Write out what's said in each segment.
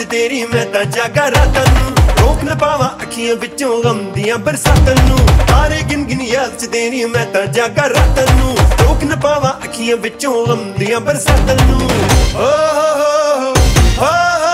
तेरी मैं तां जागा रातां नूं, रोक न पावां अखियां विचों गम दियां बरसातां नूं। तारे गिन गिन याद च तेरी मैं तां जागा रातां नूं, रोक न पावां अखियां विचों गम दियां बरसातां नूं। ओ हो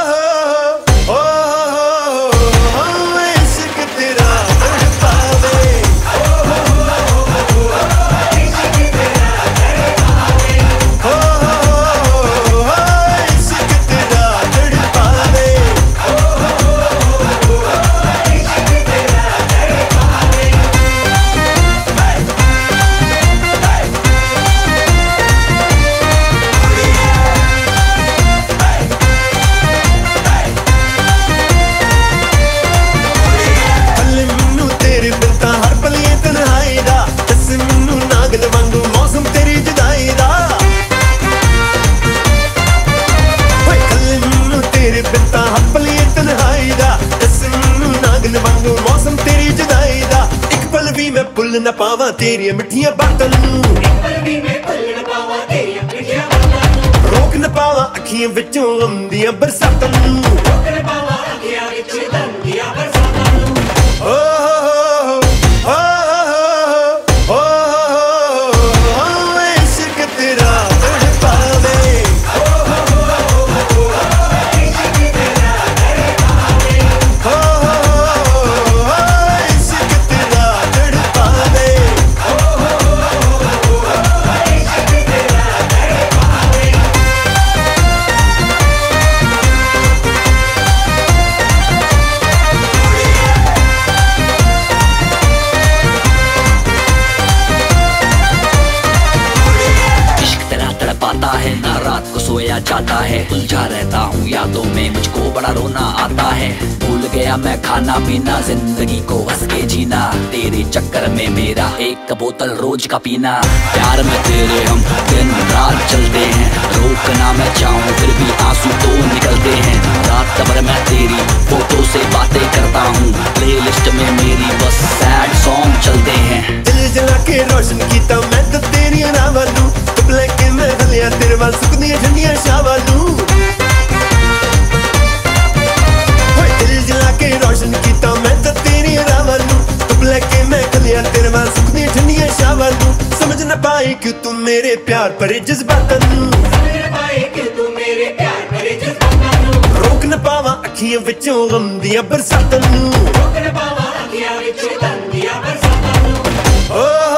न पावां तेरियां मिठियां बातां नूं, रोक न पावां अखियां विचों गम दियां बरसातां नूं। है ना रात को सोया जाता है, उलझा रहता हूँ यादों में, मुझको बड़ा रोना आता है। भूल गया मैं खाना पीना, जिंदगी को हंस के जीना, तेरे चक्कर में मेरा एक बोतल रोज का पीना। प्यार में तेरे हम दिन रात चलते हैं, रोकना मैं चाहूँ फिर भी आंसू तो निकलते हैं। रात भर मैं तेरी फोटो से बातें करता हूँ, प्लेलिस्ट में मेरी बस सैड सॉन्ग चलते हैं। दिल जला के रोशन कीता मैं तो तेरी नावां नूं, लेके मैं गलिया तेरे वाल सुकदियां ठंडियां शावां नूं। दिल जला के रोशन कीता मैं तो तेरी नावां नूं, लेके मैं गलिया तेरे वाल सुकदियां ठंडियां शावां नूं। समझ न पाई कि तू मेरे प्यार भरे जज्बातां नूं, रोक न पावां अखियां विचों गम दियां बरसातां नूं।